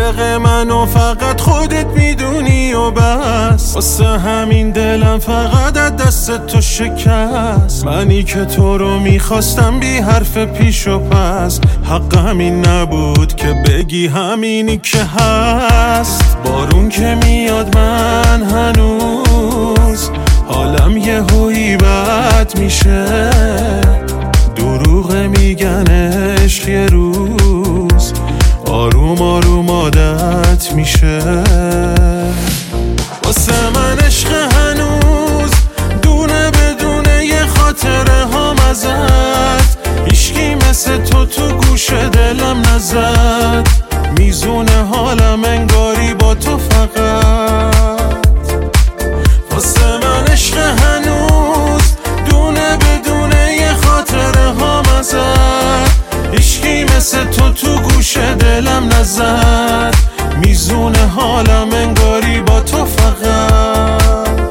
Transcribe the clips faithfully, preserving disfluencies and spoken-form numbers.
عاشق منو فقط خودت میدونی و بس، واسه همین دلم فقط از دست تو شکست. منی که تو رو میخواستم بی حرف پیش و پس، حق همین نبود که بگی همینی که هست. بارون که میاد من هنوز حالم یه هویی بد میشه، دروغ میگن عشق یه روز آروم آروم عادت میشه. واسه من عشق هنوز دونه بدونه یه خاطره هم ازت، هیچکی مثل تو تو گوش دلم نزد. میزونه حالم انگاری با تو فقط. واسه من عشق هنوز دونه بدونه یه خاطره هم ازت، هیچکی مثل تو تو گوش دلم نزد. میزونه حالم انگاری با تو فقط.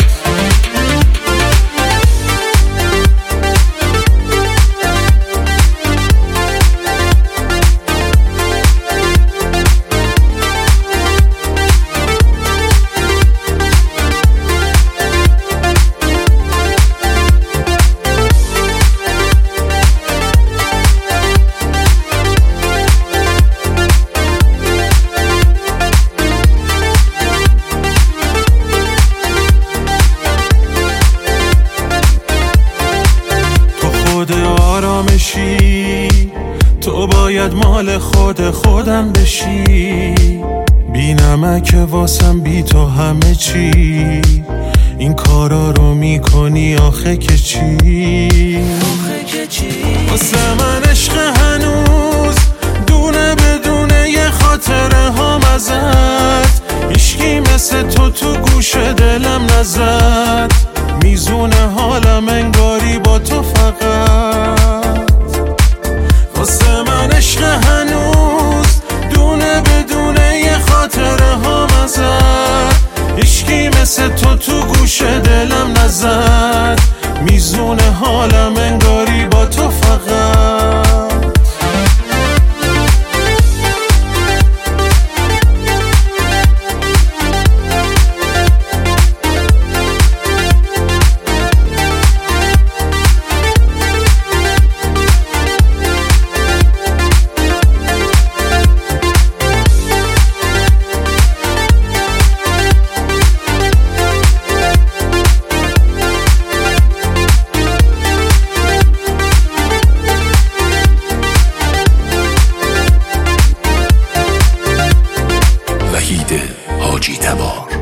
آرامشی تو باید مال خود خودم بشی، بی نمک واسم بی تو همه چی. این کارا رو میکنی آخه که چی؟ واسه من عشق هنوز دونه بدونه یه خاطره هم ازت، هیچکی مثل تو تو گوش دلم نزد. میزونه حالم انگاری با تو فقط. واسه من عشق هنوز دونه بدونه یه خاطره هم ازت، هیچکی مثل تو تو گوش دلم نزد. میزونه حالم انگاری با تو فقط. حاجی تبار.